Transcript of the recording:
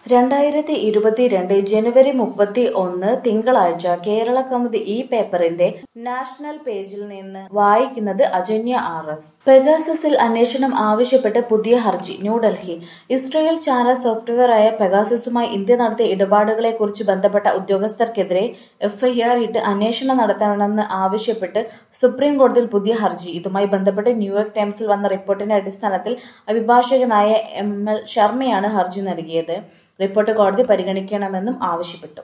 2022 ജനുവരി 31 തിങ്കളാഴ്ച കേരള കൗമുദി ഈ പേപ്പറിന്റെ നാഷണൽ പേജിൽ നിന്ന് വായിക്കുന്നത് അജന്യ ആർ.എസ്. പെഗാസസിൽ അന്വേഷണം ആവശ്യപ്പെട്ട് പുതിയ ഹർജി. ന്യൂഡൽഹി. ഇസ്രയേൽ ചാര സോഫ്റ്റ്വെയറായ പെഗാസസുമായി ഇന്ത്യ നടത്തിയ ഇടപാടുകളെക്കുറിച്ച് ബന്ധപ്പെട്ട ഉദ്യോഗസ്ഥർക്കെതിരെ എഫ്ഐആർ ഇട്ട് അന്വേഷണം നടത്തണമെന്ന് ആവശ്യപ്പെട്ട് സുപ്രീം കോടതിയിൽ പുതിയ ഹർജി. ഇതുമായി ബന്ധപ്പെട്ട് ന്യൂയോർക്ക് ടൈംസിൽ വന്ന റിപ്പോർട്ടിന്റെ അടിസ്ഥാനത്തിൽ അഭിഭാഷകനായ എം.എൽ. ശർമ്മയാണ് ഹർജി നൽകിയത്. റിപ്പോർട്ട് കോടതി പരിഗണിക്കണമെന്നും ആവശ്യപ്പെട്ടു.